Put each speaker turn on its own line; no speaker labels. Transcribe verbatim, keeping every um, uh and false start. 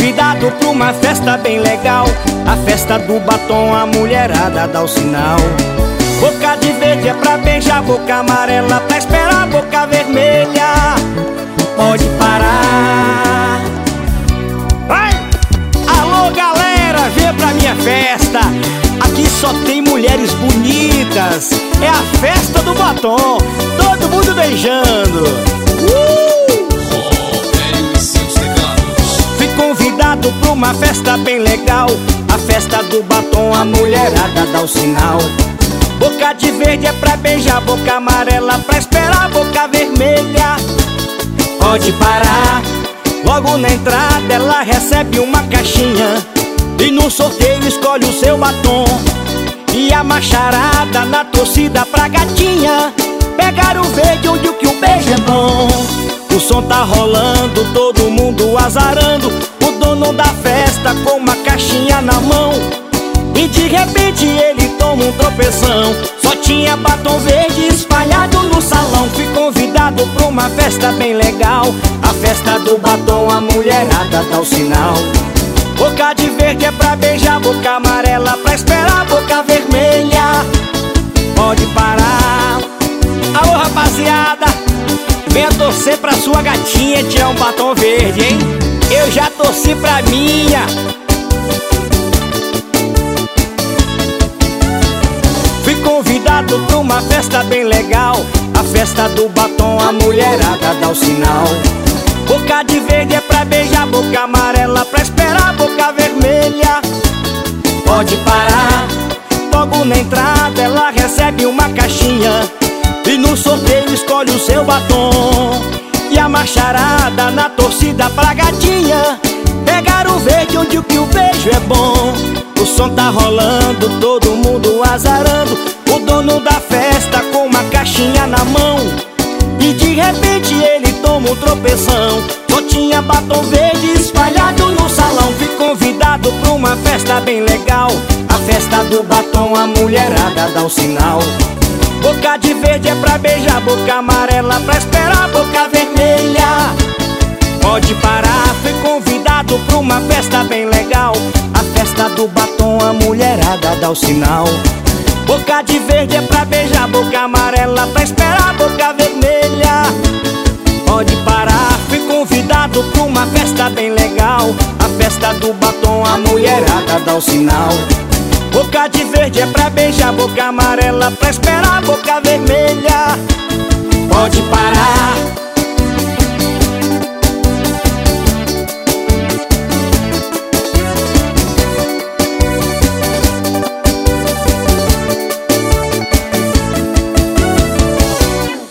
convidado pra uma festa bem legal, a festa do batom, a mulherada dá o sinal. Boca de verde é pra beijar, boca amarela pra esperar, boca vermelha pode parar. Vai! Alô galera, vem pra minha festa. Aqui só tem mulheres bonitas, é a festa do batom, todo mundo beijando. uh!
Rogério e seus teclados.
Fui convidado pra uma festa bem legal, a festa do batom, a mulherada dá o sinal. Boca de verde é pra beijar, boca amarela pra esperar, boca vermelha pode parar. Logo na entrada ela recebe uma caixinha e no sorteio escolhe o seu batom. E a macharada na torcida pra gatinha pegar o verde onde o que o beijo é bom. O som tá rolando, todo mundo azarando, o dono da festa com uma caixinha na mão. E de repente ele toma um tropeção, só tinha batom verde espalhado no salão. Fui convidado pra uma festa bem legal, a festa do batom, a mulherada dá o sinal. Boca de verde é pra beijar, boca amarela pra esperar, boca vermelha pode parar. Alô rapaziada, venha torcer pra sua gatinha tirar um batom verde, hein? Eu já torci pra minha. Fui convidado pra uma festa bem legal, a festa do batom, a mulherada dá o sinal. Boca de verde é pra beijar, boca amarela pra esperar, boca vermelha pode parar. Logo na entrada ela recebe uma caixinha e no sorteio escolhe o seu batom. E a macharada na torcida pra gatinha pegar o verde onde o que o beijo é bom. O som tá rolando, todo mundo azarando, o dono da festa com uma caixinha na mão. E de repente ele toma um tropeção, só tinha batom verde espalhado no salão. Fui convidado pra uma festa bem legal, a festa do batom, a mulherada dá o sinal. Boca de verde é pra beijar, boca amarela pra esperar, boca vermelha pode parar. Fui convidado pra uma festa bem legal, a festa do batom, a mulherada dá o sinal. Boca de verde é pra beijar, boca amarela pra esperar, boca vermelha pode parar. Fui convidado pra uma festa bem legal, a festa do batom, a mulherada dá o sinal. Boca de verde é pra beijar, boca amarela pra esperar, boca vermelha pode parar.